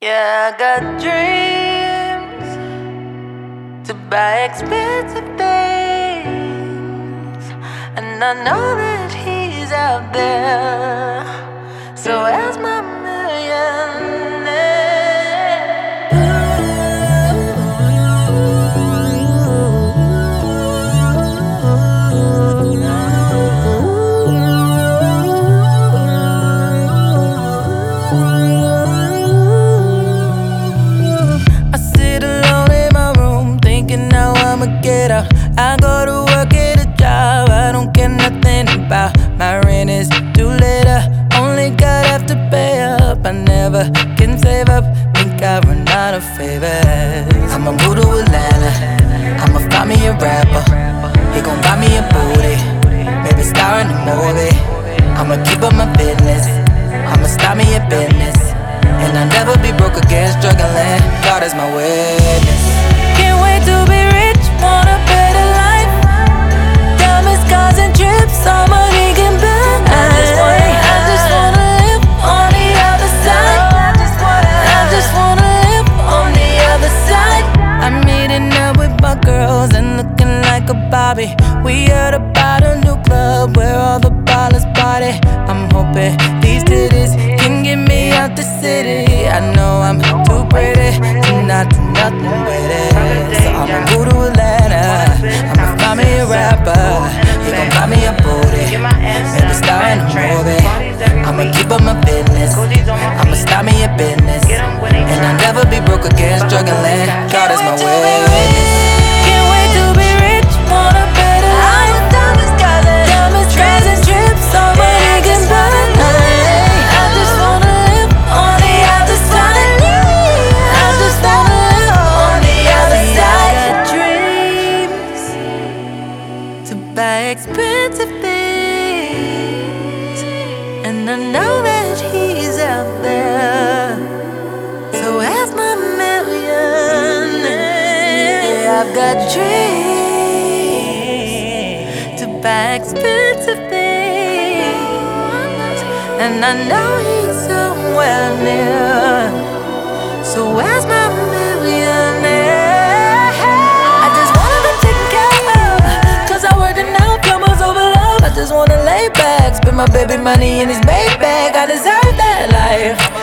Yeah, I got dreams to buy expensive things, and I know that he's out there. So as my get out. I go to work at a job I don't care nothing about. My rent is due later, only God have to pay up. I never can save up, think I run out of favors. I'ma move to Atlanta, I'ma find me a rapper. He gon' buy me a booty, maybe star in the movie. I'ma keep up my business, I'ma start me a business, and I'll never be broke again, struggling. God is my witness. Can't wait to be rich, want a better life. Diamond scars and trips, all money can buy. I just wanna live on the other side. I just wanna live on the other side. I'm meeting up with my girls and looking like a Bobby. We heard about a new club where all the ballers party. I'm hoping these titties can get me out the city. I know I'm too pretty to not do nothing with it. So I'ma move to Atlanta, I'ma find me a rapper. He gon' buy me a booty, maybe star in a movie. I'ma keep up my business, I'ma start me a business, and I'll never be broke again, struggling. God is my witness. Can't wait to be rich, want a better life. Diamond scars and trips, all money can buy. I just wanna live on the other side. I just wanna live on the other side. I got dreams to buy expensive things, and I know that he's out there. So ask my millionaire. Yeah, I've got dreams to buy expensive things, and I know he's somewhere near. So ask my millionaire. I just wanna be taken care of, 'cause I worked it out, plumbers over love. I just wanna lay back, spend my baby money in his Maybach. I deserve that life.